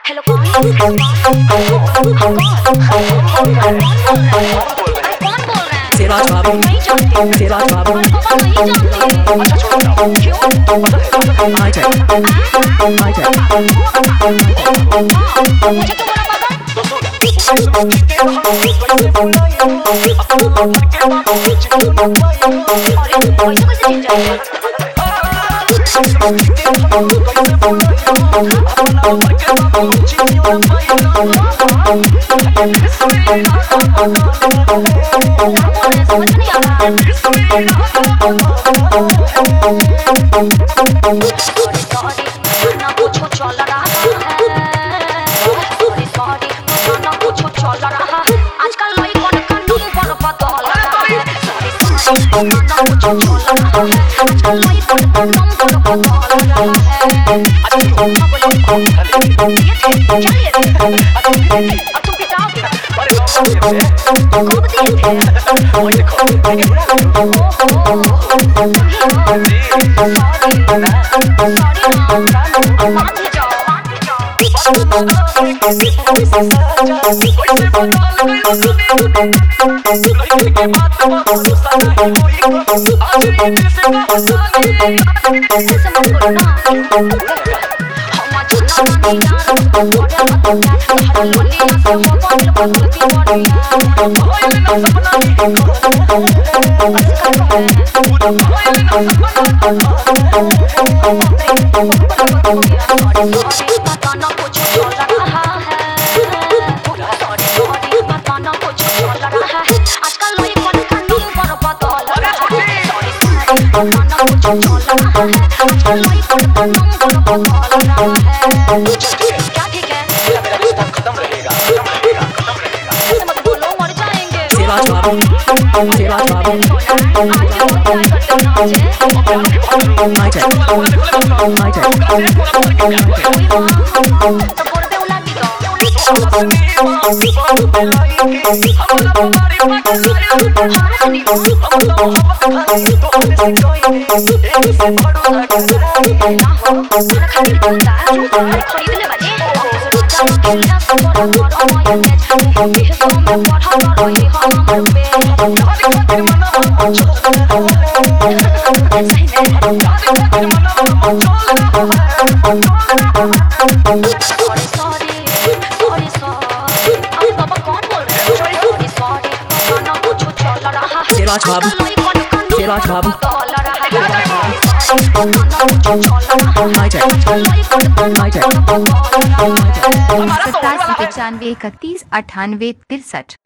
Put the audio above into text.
Hello कौन बोल रहा है? सिराज बाबू, नहीं जानती। सिराज बाबू, अरे पापा नहीं जानती। अच्छा छोड़ो ना। क्यों? आ जाए, आ जाए। मुझे क्यों बोला पापा? तो सुन जीते हम कैसे बुलाएं अपना मन के बाबू मुझको ना पाए अरे पैसे कैसे चेंज जाएंगे? जीते हम कैसे बुलाएं अपना मन के बाबू मुझको ना पाए समझ नहीं आ रहा। सॉरी ना कुछ चल रहा है। सॉरी ना कुछ चल रहा है। आजकल लोग कौन नंबर बदल रहा है। सॉरी ना कुछ चल रहा है। आजकल लोग कौन नंबर बदल रहा है। चलिए अब तुम पिटाओगे। अरे कब दिए थे? ओए देखो क्या ठीक है? मेरा रिश्ता खत्म रहेगा ऐसे मत बोलो, मर जाएंगे। सिराज बाबू, सिराज बाबू, आ जाए, आ जाए। सिराज बाबू, सिराज बाबू, आ जाए, आ जाए। 87 95 31 98 63।